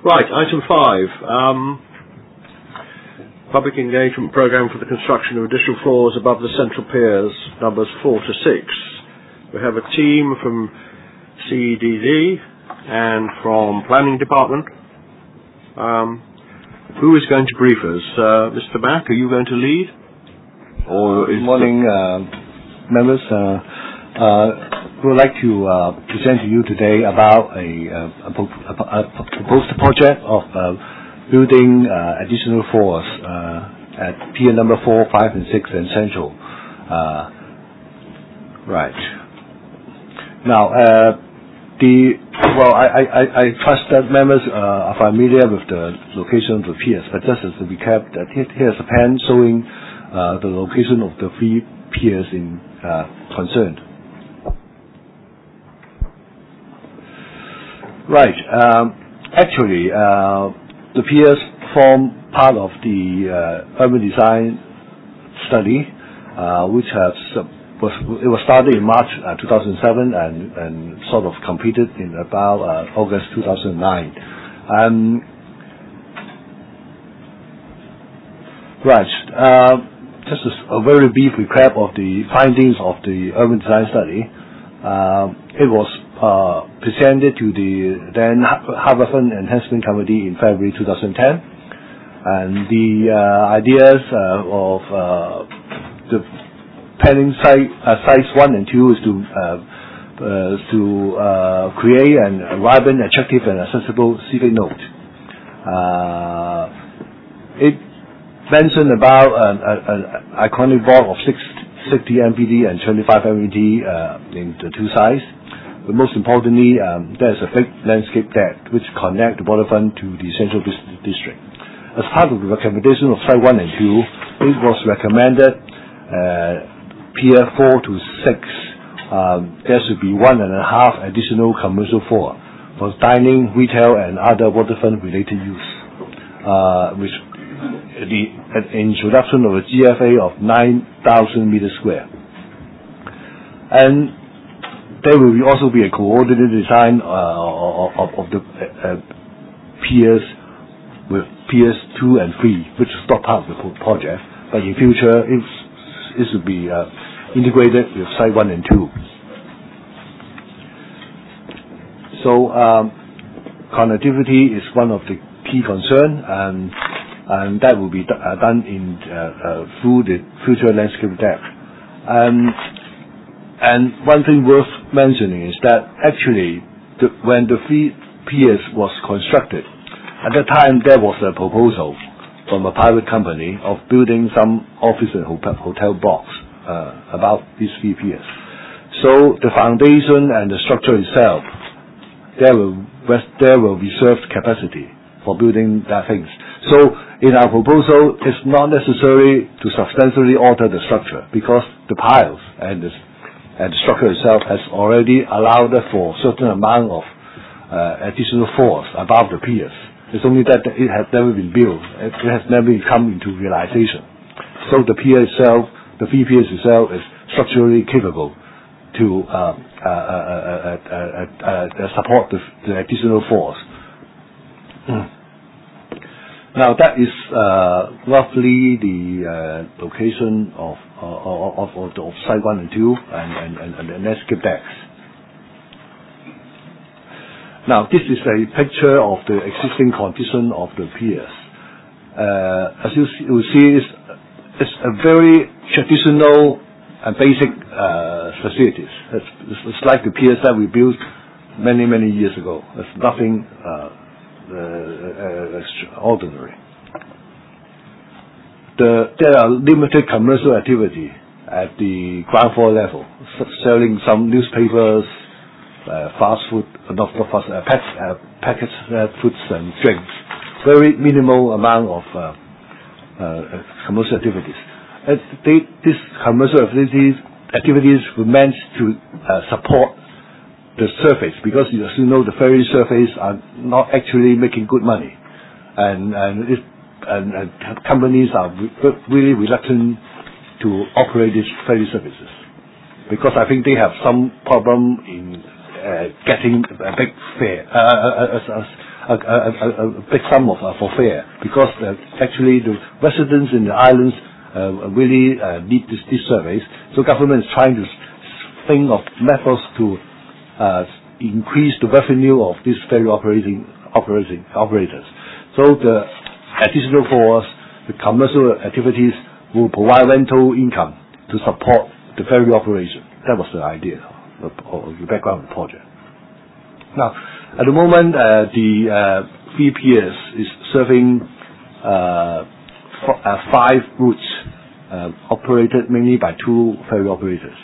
Right, item 5. Public engagement program for the construction of additional floors above the central piers, numbers 4 to 6. We have a team from CEDD and from Planning Department. Who is going to brief us? Mr. Mack, are you going to lead? Good morning, members. We would like to present to you today about a proposed project of building additional floors at pier number 4, 5, and 6 and Central. Right. Now, I trust that members are familiar with the location of the piers, but just as a recap, here's a plan showing the location of the 3 piers in concerned. Right. Actually, the piers form part of the urban design study, which was started in March 2007 and sort of completed in about August 2009. Right. Just a very brief recap of the findings of the urban design study. It was presented to the then Harbourfront Enhancement Committee in February 2010, and the ideas of the planning sites 1 and 2 is to create a vibrant, attractive, and accessible civic node. It mentioned about an iconic block of 60 MPD and 25 MPD in the 2 sides. But most importantly, there's a big landscape deck which connect the waterfront to the central business district. As part of the recommendation of Site 1 and 2, it was recommended Pier 4 to 6, there should be 1.5 additional commercial floor for dining, retail, and other waterfront-related use, which the introduction of a GFA of 9,000 meters square. And there will also be a coordinated design of the piers with piers 2 and 3, which is not part of the project, but in future it will be integrated with Site 1 and 2. So connectivity is one of the key concerns, and that will be done in through the future landscape deck. And one thing worth mentioning is that actually, when the 3 piers was constructed, at that time there was a proposal from a private company of building some office and hotel blocks about these 3 piers. So the foundation and the structure itself, there will be reserved capacity for building that things. So in our proposal, it's not necessary to substantially alter the structure because the piles and the structure itself has already allowed for a certain amount of additional floors above the piers. It's only that it has never been built. It has never come into realization. So the pier itself, the 3 piers itself, is structurally capable to support the additional floors. Now that is roughly the location of Site 1 and 2 and the landscape decks. Now this is a picture of the existing condition of the piers. As you will see, it's a very traditional and basic facilities. It's like the piers that we built many years ago. There's nothing extraordinary. There are limited commercial activity at the ground floor level, selling some newspapers, fast food, packaged foods and drinks. Very minimal amount of commercial activities. These commercial activities were meant to support the surface, because as you know, the ferry surface are not actually making good money, and companies are really reluctant to operate these ferry services, because I think they have some problem in getting a big fare, big sum of for fare, because actually the residents in the islands really need these surveys. So government is trying to think of methods to increase the revenue of these ferry operators. So the additional force, the commercial activities will provide rental income to support the ferry operation. That was the idea, or the background of the project. Now, at the moment, the 3 piers is serving 5 routes, operated mainly by 2 ferry operators.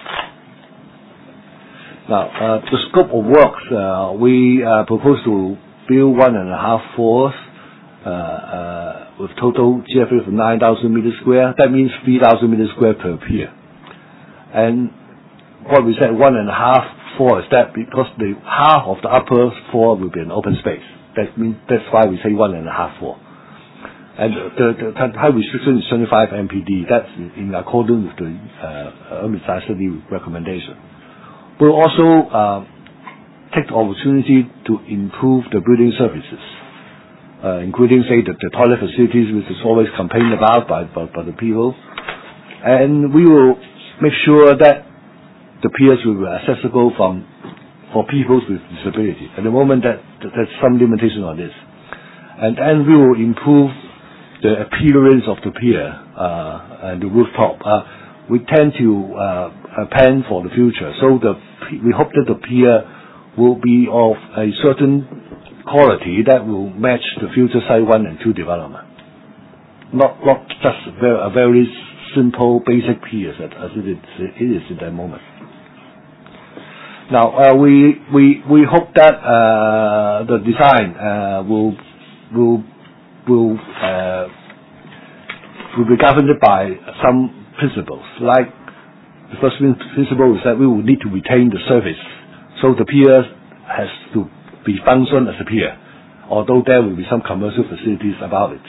Now, the scope of works, we propose to build 1.5 floors with total GFA of 9,000 meters square. That means 3,000 meters square per pier. And what we said 1.5 floor is that because the half of the upper floor will be an open space. That's why we say 1.5 floor. And the height restriction is 25 MPD. That's in accordance with the urban design study recommendation. We'll also take the opportunity to improve the building services, including, say, the toilet facilities, which is always complained about by the people. And we will make sure that the piers will be accessible for people with disability. At the moment, there's some limitation on this. And we will improve the appearance of the pier and the rooftop. We tend to plan for the future. So we hope that the pier will be of a certain quality that will match the future Site 1 and 2 development. Not just a very simple, basic pier as it is at that moment. Now, we hope that the design will be governed by some principles. Like the first principle is that we will need to retain the service, so the pier has to be function as a pier, although there will be some commercial facilities about it.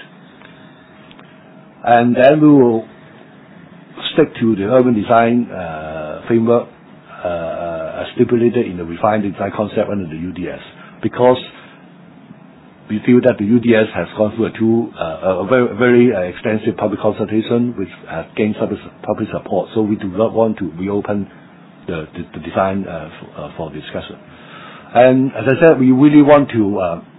And then we will stick to the urban design framework stipulated in the refined design concept under the UDS, because we feel that the UDS has gone through a very extensive public consultation, which has gained public support. So we do not want to reopen the design for discussion. And as I said, we really want to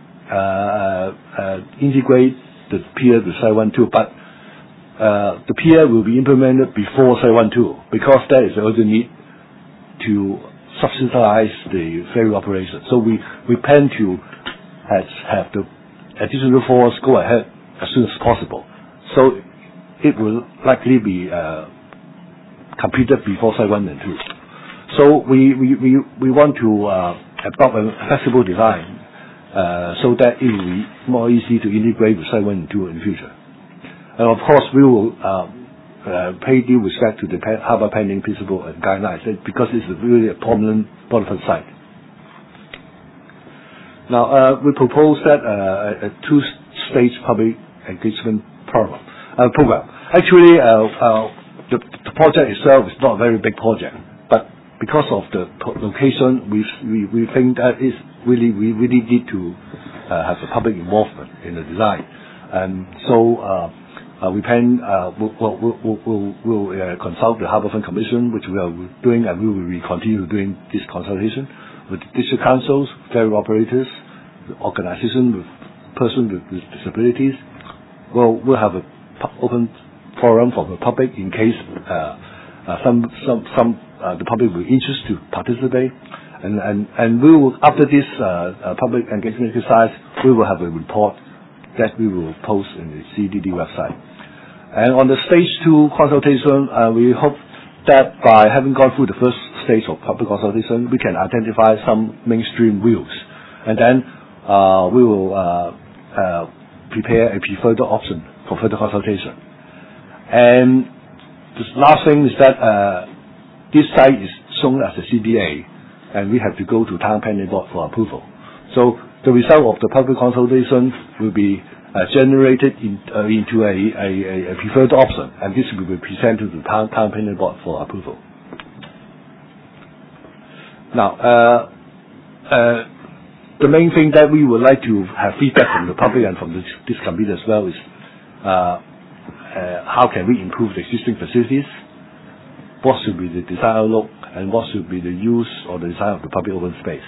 integrate the pier with Site 1 2, but the pier will be implemented before Site 1 2, because there is also need to subsidize the ferry operation. So we plan to have the additional force go ahead as soon as possible. So it will likely be completed before Site 1 and 2. So we want to adopt a flexible design so that it will be more easy to integrate with Site 1 and 2 in the future. And of course, we will pay due respect to the Harbour Planning Principle and Guidelines, because it's really a prominent waterfront site. Now, we propose that a 2-stage public engagement program. Actually, the project itself is not a very big project, but because of the location, we think that we really need to have the public involvement in the design, and so we plan we'll consult the Harbourfront Commission, which we are doing, and we will continue doing this consultation with district councils, ferry operators, organizations with persons with disabilities. We'll have an open forum for the public in case the public will be interested to participate. And we will, after this public engagement exercise, we will have a report that we will post in the CDD website. And on the stage 2 consultation, we hope that by having gone through the first stage of public consultation, we can identify some mainstream views, and then we will prepare a preferred option for further consultation. And the last thing is that this site is shown as a CBA, and we have to go to Town Planning Board for approval. So the result of the public consultation will be generated into a preferred option, and this will be presented to the Town Planning Board for approval. Now, the main thing that we would like to have feedback from the public and from this committee as well is how can we improve the existing facilities, what should be the design outlook, and what should be the use or the design of the public open space.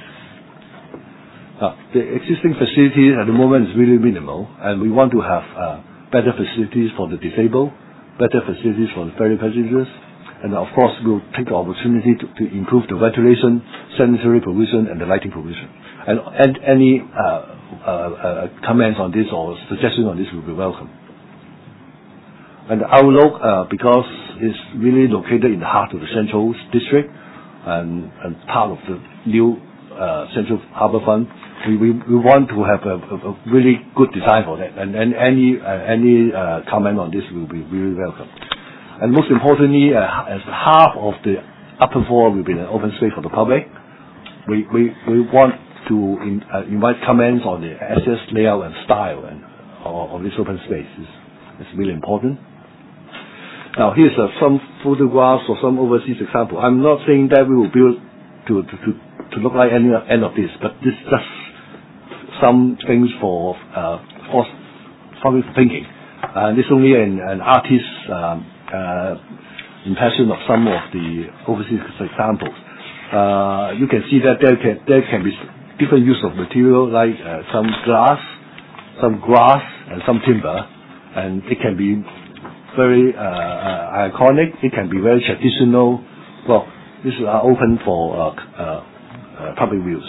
The existing facilities at the moment is really minimal, and we want to have better facilities for the disabled, better facilities for the ferry passengers, and of course we'll take the opportunity to improve the ventilation, sanitary provision, and the lighting provision. And any comments on this or suggestions on this will be welcome. And the outlook, because it's really located in the heart of the Central District and part of the new Central Harbour Fund, we want to have a really good design for that. And any comment on this will be really welcome. And most importantly, as half of the upper floor will be an open space for the public, we want to invite comments on the access layout and style of this open space. It's really important. Now here's some photographs or some overseas example. I'm not saying that we will build to look like any of this, but this is just some things for public thinking. This is only an artist's impression of some of the overseas examples. You can see that there can be different use of material, like some glass, some grass, and some timber, and it can be very iconic. It can be very traditional. Well, this is open for public views.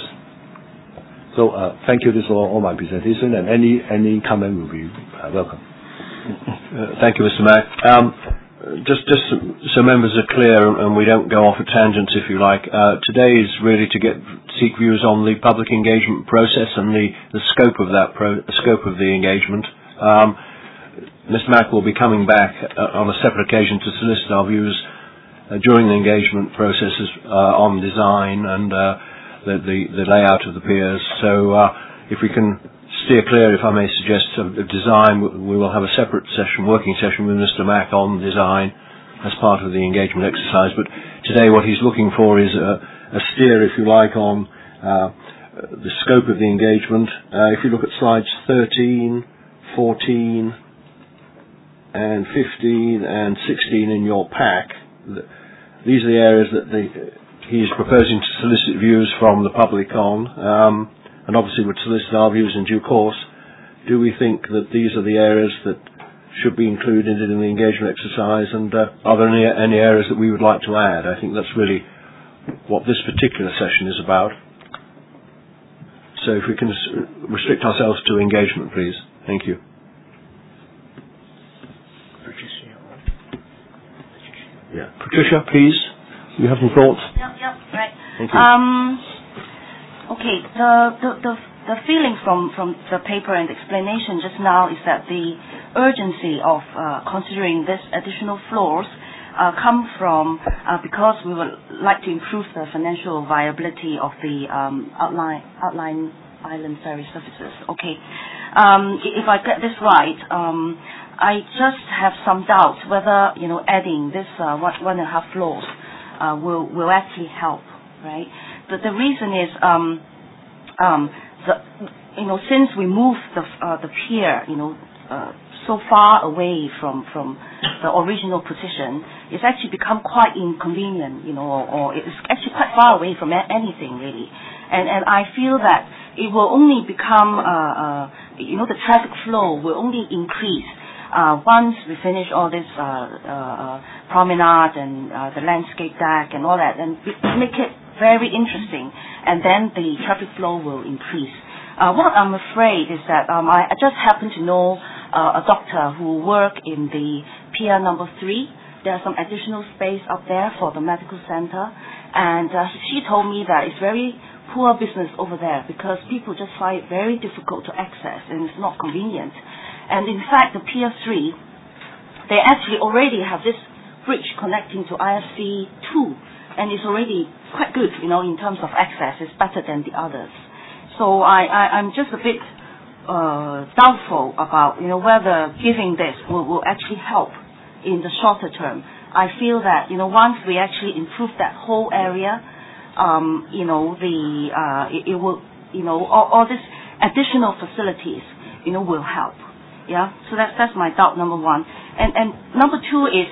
So thank you. This is all my presentation, and any comment will be welcome. Thank you, Mr. Mack. Just so members are clear and we don't go off at tangents, if you like, today is really to seek views on the public engagement process and the scope of that scope of the engagement. Mr. Mack will be coming back on a separate occasion to solicit our views during the engagement processes on design and the layout of the piers. So if we can steer clear, if I may suggest, of design, we will have a separate working session with Mr. Mack on design as part of the engagement exercise. But today what he's looking for is a steer, if you like, on the scope of the engagement. If you look at slides 13, 14, and 15 and 16 in your pack, these are the areas that he is proposing to solicit views from the public on. And obviously would solicit our views in due course. Do we think that these are the areas that should be included in the engagement exercise, and are there any areas that we would like to add? I think that's really what this particular session is about. So if we can restrict ourselves to engagement, please. Thank you. Yeah. Patricia, please. You have some thoughts? Yep, right. Thank you. Okay, the feeling from the paper and explanation just now is that the urgency of considering this additional floors come from because we would like to improve the financial viability of the outlying island ferry services. Okay, if I get this right, I just have some doubts whether adding this 1.5 floors will actually help, right? The reason is, since we moved the pier, so far away from the original position, it's actually become quite inconvenient, or it's actually quite far away from anything really. And I feel that it will only become, the traffic flow will only increase once we finish all this promenade and the landscape deck and all that, and make it very interesting, and then the traffic flow will increase. What I'm afraid is that I just happen to know a doctor who worked in the Pier number 3. There's some additional space up there for the medical center, and she told me that it's very poor business over there because people just find it very difficult to access and it's not convenient. And in fact, the Pier 3, they actually already have this bridge connecting to IFC 2. And it's already quite good, in terms of access. It's better than the others. So I'm just a bit doubtful about, whether giving this will actually help in the shorter term. I feel that, once we actually improve that whole area, it will all these additional facilities, will help. Yeah. So that's my doubt number one. And number two is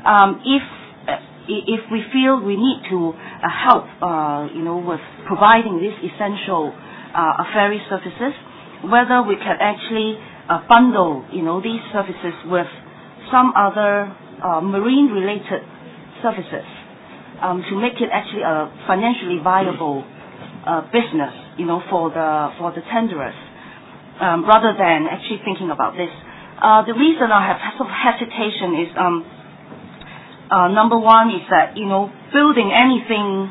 if we feel we need to help, with providing these essential ferry services, whether we can actually bundle, these services with some other marine-related services to make it actually a financially viable business, for the tenderers, rather than actually thinking about this. The reason I have sort of hesitation is, number one is that, building anything,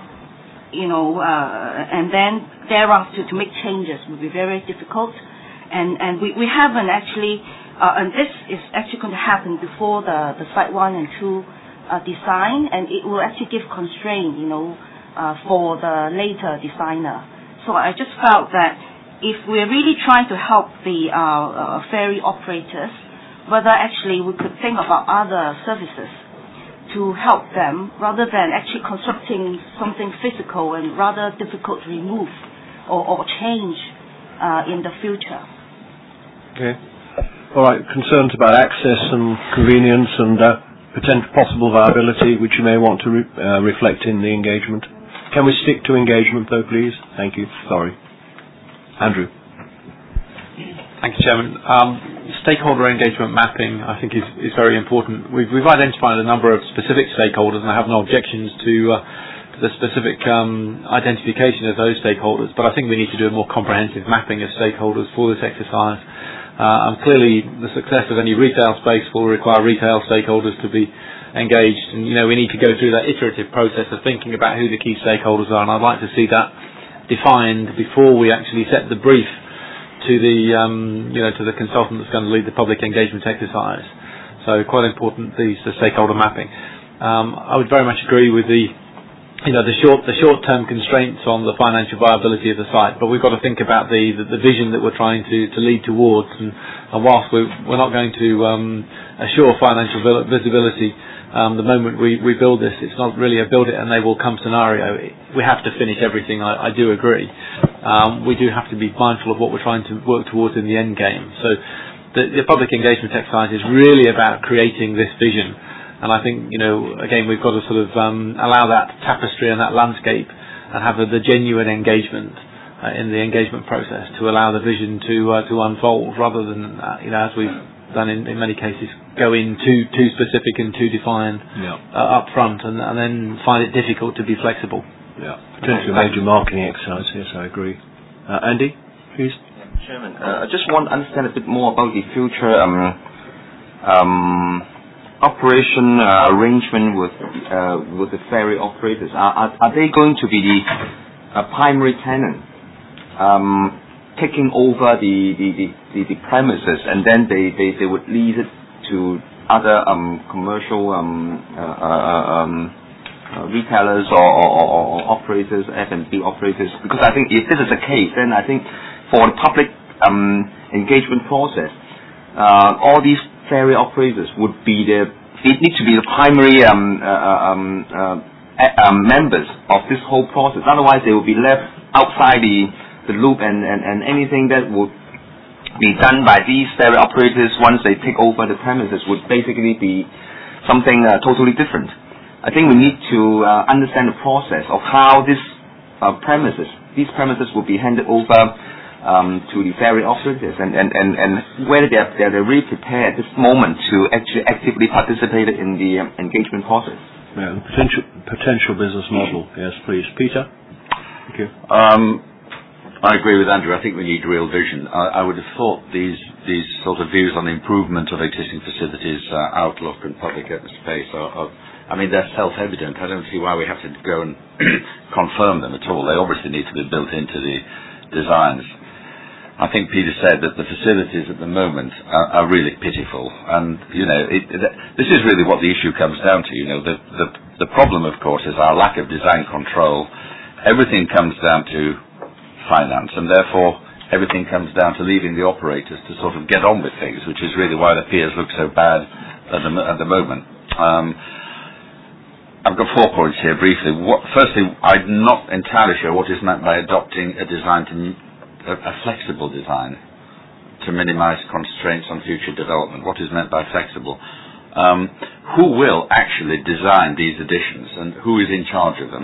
and then thereafter to make changes would be very difficult. And we haven't actually, and this is actually going to happen before the Site 1 and 2 design, and it will actually give constraint, for the later designer. So I just felt that if we're really trying to help the ferry operators, whether actually we could think about other services to help them, rather than actually constructing something physical and rather difficult to remove or change in the future. Okay. All right. Concerns about access and convenience and potential possible viability, which you may want to reflect in the engagement. Can we stick to engagement, though, please? Thank you. Sorry. Andrew. Thank you, Chairman. Stakeholder engagement mapping, I think, is very important. We've identified a number of specific stakeholders, and I have no objections to the specific identification of those stakeholders, but I think we need to do a more comprehensive mapping of stakeholders for this exercise. And clearly, the success of any retail space will require retail stakeholders to be engaged, and we need to go through that iterative process of thinking about who the key stakeholders are, and I'd like to see that defined before we actually set the brief to the to the consultant that's going to lead the public engagement exercise. So quite important, the stakeholder mapping. I would very much agree with the short-term constraints on the financial viability of the site, but we've got to think about the vision that we're trying to lead towards, and whilst we're not going to assure financial visibility the moment we build this, it's not really a build it and they will come scenario. We have to finish everything, I do agree. We do have to be mindful of what we're trying to work towards in the end game. So the public engagement exercise is really about creating this vision. And I think, again, we've got to sort of allow that tapestry and that landscape and have the genuine engagement in the engagement process to allow the vision to unfold, rather than, as we've done in many cases, go in too specific and too defined up front, and then find it difficult to be flexible. Yeah, potentially a major marketing exercise. Yes, I agree. Andy, please. Chairman, I just want to understand a bit more about the future operation arrangement with the ferry operators. Are they going to be the primary tenant, taking over the premises, and then they would lease it to other commercial retailers or operators, F&B operators? Because I think if this is the case, then I think for the public engagement process, all these ferry operators would be need to be the primary members of this whole process. Otherwise, they will be left outside the loop, and anything that would be done by these ferry operators once they take over the premises would basically be something totally different. I think we need to understand the process of how these premises will be handed over to the ferry operators, and whether they're really prepared at this moment to actually actively participate in the engagement process. Yeah, potential business model. Yes, please, Peter. Thank you. I agree with Andrew. I think we need real vision. I would have thought these sort of views on the improvement of existing facilities, outlook and public open space they're self-evident. I don't see why we have to go and confirm them at all. They obviously need to be built into the designs. I think Peter said that the facilities at the moment are really pitiful, and this is really what the issue comes down to. The problem, of course, is our lack of design control. Everything comes down to finance, and therefore everything comes down to leaving the operators to sort of get on with things, which is really why the piers look so bad at the moment. I've got 4 points here briefly. Firstly, I'm not entirely sure what is meant by adopting a design to a flexible design to minimize constraints on future development. What is meant by flexible? Who will actually design these additions, and who is in charge of them?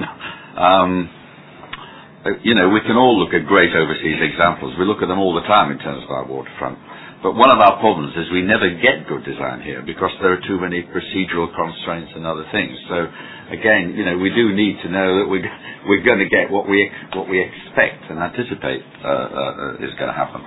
We can all look at great overseas examples. We look at them all the time in terms of our waterfront. But one of our problems is we never get good design here because there are too many procedural constraints and other things. So again, we do need to know that we're going to get what we expect and anticipate is going to happen.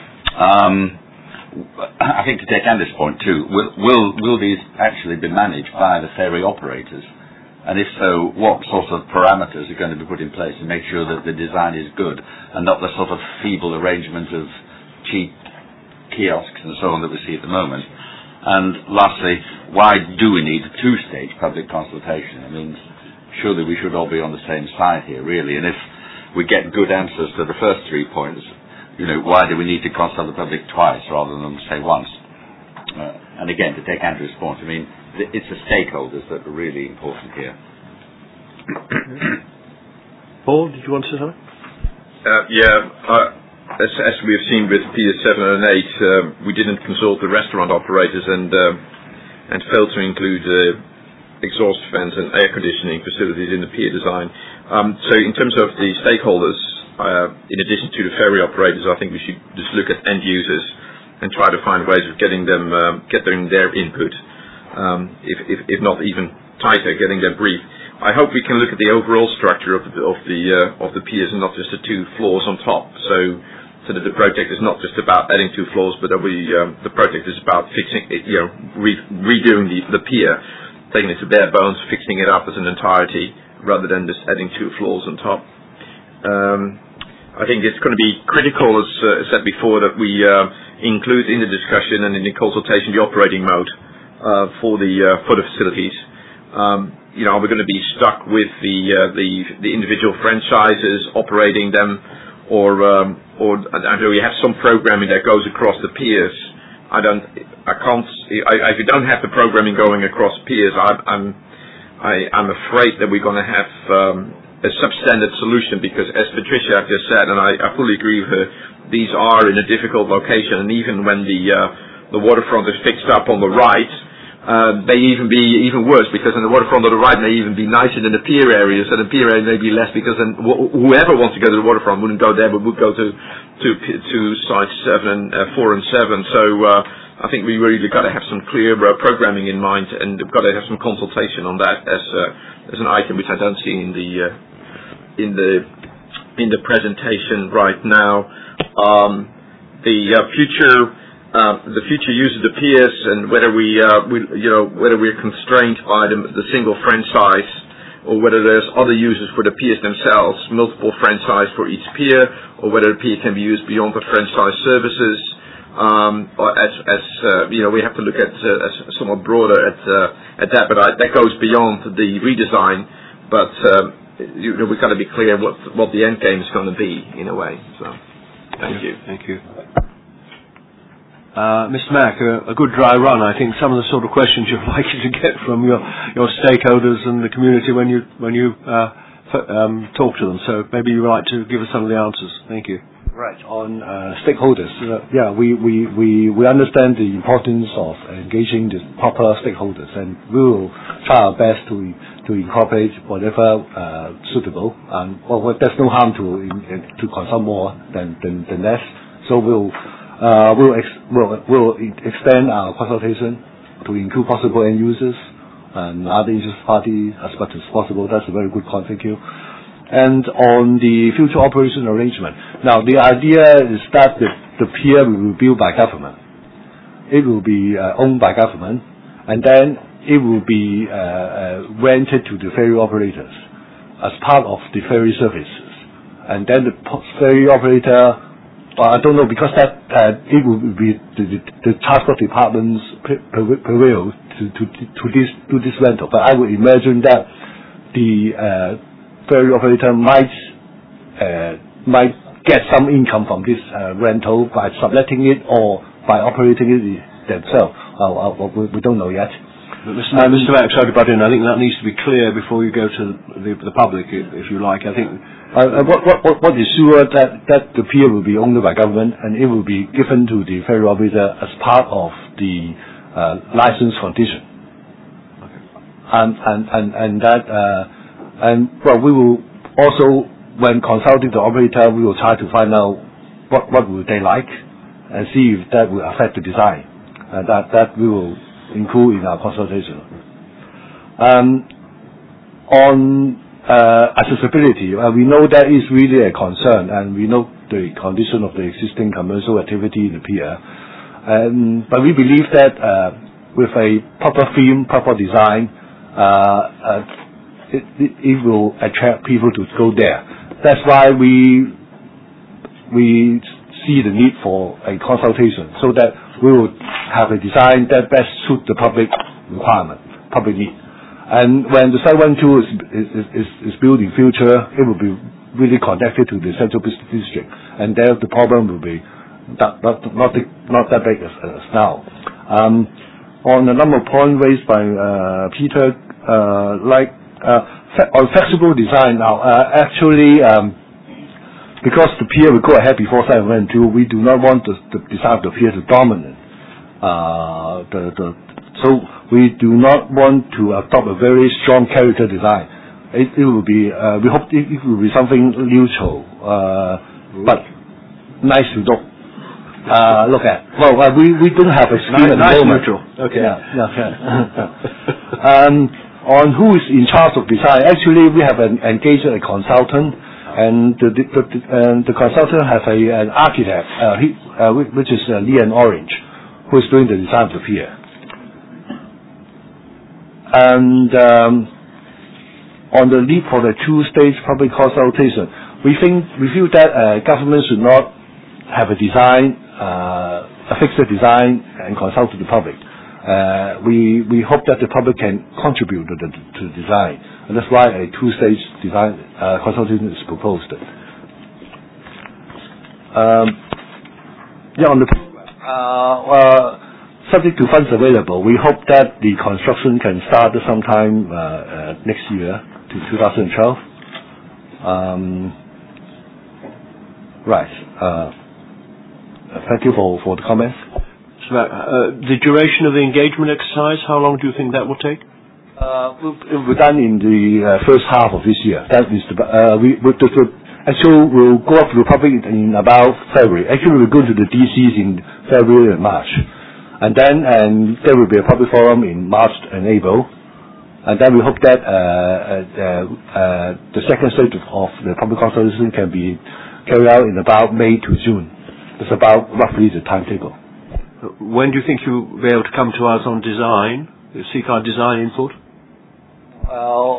I think to take Andy's point too, will these actually be managed by the ferry operators? And if so, what sort of parameters are going to be put in place to make sure that the design is good and not the sort of feeble arrangement of cheap kiosks and so on that we see at the moment? And lastly, why do we need a two-stage public consultation? I mean, surely we should all be on the same side here, really. And if we get good answers to the first 3 points, why do we need to consult the public twice rather than, say, once? And again, to take Andrew's point, I mean, it's the stakeholders that are really important here. Paul, did you want to say something? As we have seen with Piers 7 and 8, we didn't consult the restaurant operators and failed to include exhaust fans and air conditioning facilities in the pier design. So in terms of the stakeholders, in addition to the ferry operators, I think we should just look at end users and try to find ways of getting their input, if not even tighter, getting their brief. I hope we can look at the overall structure of the piers and not just the 2 floors on top. So that the project is not just about adding 2 floors, but that the project is about fixing it, redoing the pier, taking it to bare bones, fixing it up as an entirety, rather than just adding 2 floors on top. I think it's going to be critical, as said before, that we include in the discussion and in the consultation the operating mode for the facilities. Are we going to be stuck with the individual franchises operating them, or do we have some programming that goes across the piers? If you don't have the programming going across piers, I'm afraid that we're going to have a substandard solution, because as Patricia just said, and I fully agree with her, these are in a difficult location, and even when the waterfront is fixed up on the right, may even be even worse, because in the waterfront on the right may even be nicer than the pier areas, and the pier area may be less, because then whoever wants to go to the waterfront wouldn't go there, but would go to sites 4 and 7. So I think we really got to have some clear programming in mind, and we've got to have some consultation on that as an item which I don't see in the presentation right now. The future use of the piers, and whether we're constrained by the single franchise, or whether there's other uses for the piers themselves, multiple franchise for each pier, or whether the pier can be used beyond the franchise services. We have to look at somewhat broader at that, but that goes beyond the redesign. But we've got to be clear what the end game is going to be in a way. So, thank you. Thank you. Mr. Mack, a good dry run. I think some of the sort of questions you're likely to get from your stakeholders and the community when you talk to them. So maybe you'd like to give us some of the answers. Thank you. Right. On stakeholders, we understand the importance of engaging the proper stakeholders, and we will try our best to incorporate whatever suitable. And there's no harm to consult more than less. So we'll extend our consultation to include possible end users and other interested parties as much as possible. That's a very good point. Thank you. And on the future operation arrangement, now the idea is that the pier will be built by government. It will be owned by government, and then it will be rented to the ferry operators as part of the ferry services. And then the ferry operator, I don't know, because that it will be the transport department's prevail to this rental. But I would imagine that the ferry operator might get some income from this rental by subletting it or by operating it themselves. We don't know yet. Mr. Mack, sorry to butt in. I think that needs to be clear before you go to the public, if you like. I think what is sure that the pier will be owned by government, and it will be given to the ferry operator as part of the license condition. Okay. Well, we will also, when consulting the operator, we will try to find out what would they like, and see if that will affect the design. That we will include in our consultation. On accessibility, we know that is really a concern, and we know the condition of the existing commercial activity in the pier. But we believe that with a proper theme, proper design, it will attract people to go there. That's why we see the need for a consultation, so that we will have a design that best suits the public requirement, public need. And when the Site 1 2 is built in future, it will be really connected to the central business district, and there the problem will be not that big as now. On a number of points raised by Peter, on flexible design now, actually. Because the pier will go ahead before Site 1 2, we do not want the design of the pier to dominate. So we do not want to adopt a very strong character design. It will be, we hope it will be something neutral, but nice to look at. Well, we don't have a scheme at the moment. Neutral. Okay. On who is in charge of design, actually we have engaged a consultant. And the consultant has an architect, which is Leon Orange, who is doing the design of the pier. And on the need for the two-stage public consultation, we feel that government should not have a design, a fixed design, and consult to the public. We hope that the public can contribute to the design, and that's why a two-stage design consultation is proposed. On the subject to funds available, we hope that the construction can start sometime next year, to 2012. Right. Thank you for the comments. The duration of the engagement exercise, how long do you think that will take? We're done in the first half of this year. That is we'll go up to the public in about February. Actually, we'll go to the DCs in February and March. And then there will be a public forum in March and April. And then we hope that the second stage of the public consultation can be carried out in about May to June. That's about roughly the timetable. When do you think you'll be able to come to us on design, seek our design input? Well,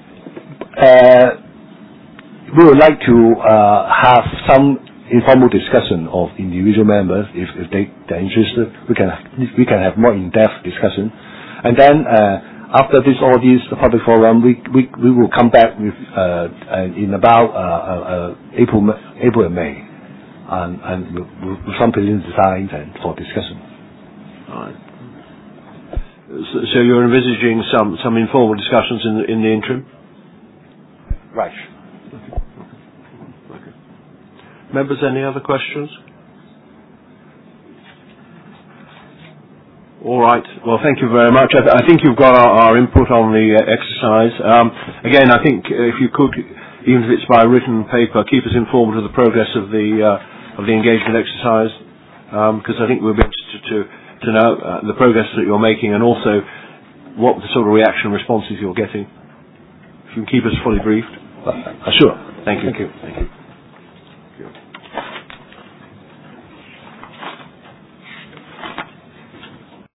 we would like to have some informal discussion of individual members. If they're interested, we can have more in-depth discussion. And then after all this public forum, we will come back with in about April and May. And with some preliminary designs and for discussion. All right. So you're envisaging some informal discussions in the interim? Right. Okay. Members, any other questions? All right. Well, thank you very much. I think you've got our input on the exercise. Again, I think if you could, even if it's by written paper, keep us informed of the progress of the engagement exercise, because I think we'll be interested to know the progress that you're making, and also what the sort of reaction and responses you're getting. If you can keep us fully briefed. Sure. Thank you. Thank you.